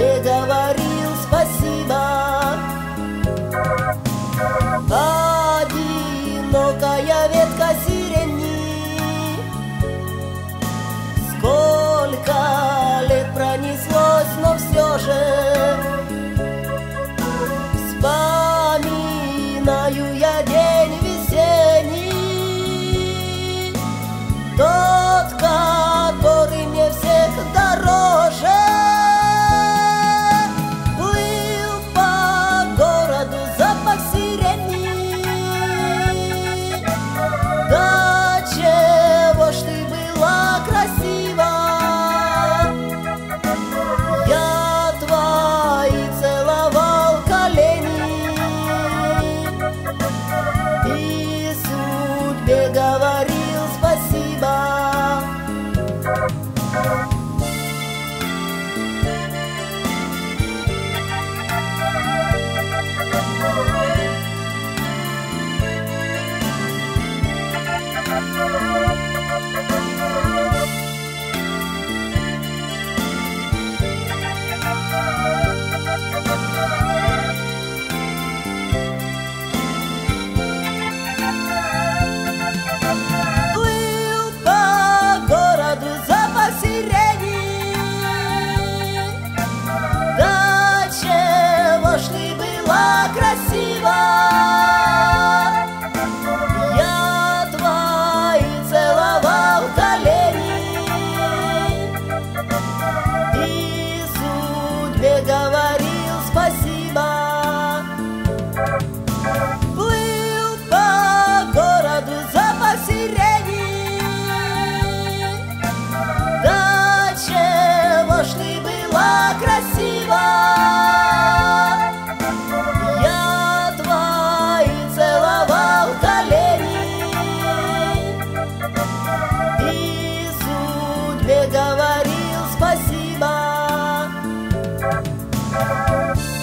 судьбе говорил спасибо. Одинокая ветка сирени, сколько лет пронеслось, но все же вспоминаю я день весенний, тот, который мне всех дороже. Плыл по городу запах сирени. Да чего ж ты была красива, я твои целовал колени и судьбе говорил спасибо. Плыл по городу запах сирени. Да чего ж ты была красива, я твои целовал колени и судьбе говорил спасибо. Плыл по городу запах сирени. Да чего ж ты была красива, я твои целовал колени и судьбе говорил спасибо.